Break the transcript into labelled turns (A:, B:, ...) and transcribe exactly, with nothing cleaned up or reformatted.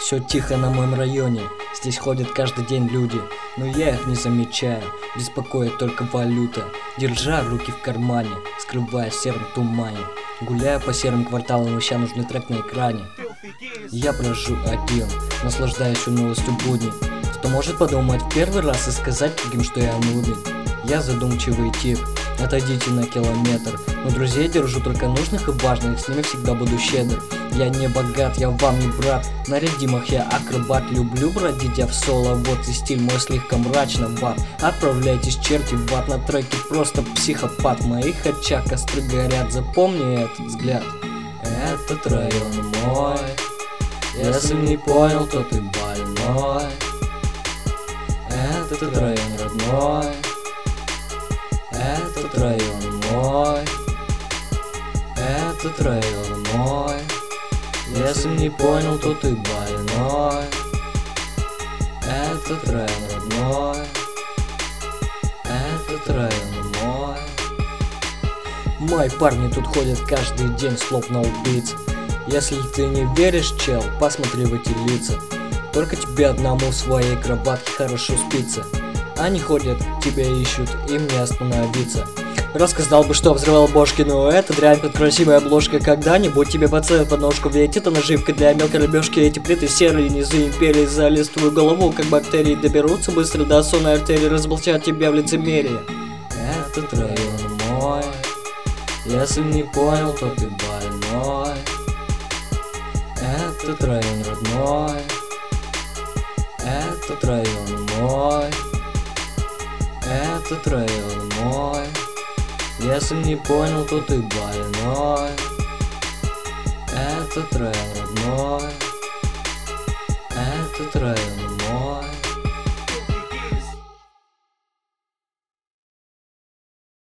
A: Все тихо на моем районе, здесь ходят каждый день люди, но я их не замечаю, беспокоит только валюта. Держа руки в кармане, скрывая в сером тумане, гуляя по серым кварталам, ища нужный трек на экране. Я брожу один, наслаждаюсь унылостью будней. Кто может подумать в первый раз и сказать другим, что я нудный? Я задумчивый тип, отойдите на километр. Но друзей держу только нужных и важных, с ними всегда буду щедр. Я не богат, я вам не брат, на редимах я акробат. Люблю бродить я в соло, вот и стиль мой слегка мрачно ват. Отправляйтесь черти в ад, на треке просто психопат. В моих очах костры горят, запомни этот взгляд. Этот район мой, если не понял, то ты больной. Этот район родной, этот район мой, этот район мой. Если не понял, то ты больной. Этот район родной, этот район мой. Мои парни тут ходят каждый день, словно убийцы. Если ты не веришь, чел, посмотри в эти лица. Только тебе одному в своей кроватке хорошо спится. Они ходят, тебя ищут, им не остановиться. Рассказал бы, что взрывал бошки, но это дрянь под красивой обложкой. Когда-нибудь тебе поцелуют под ножку, ведь это наживка для мелкой рыбешки. Эти плиты серые низы империи залез в твою голову, как бактерии. Доберутся быстро до сонной артерии, разболтят тебя в лицемерие. Этот район мой, если не понял, то ты больной. Этот район родной, этот район мой, этот район мой. Если не понял, то ты больной. Этот район родной.